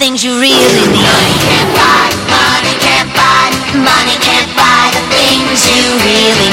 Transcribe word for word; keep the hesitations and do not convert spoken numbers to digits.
things you really need. Money can't buy, money can't buy, money can't buy the things you really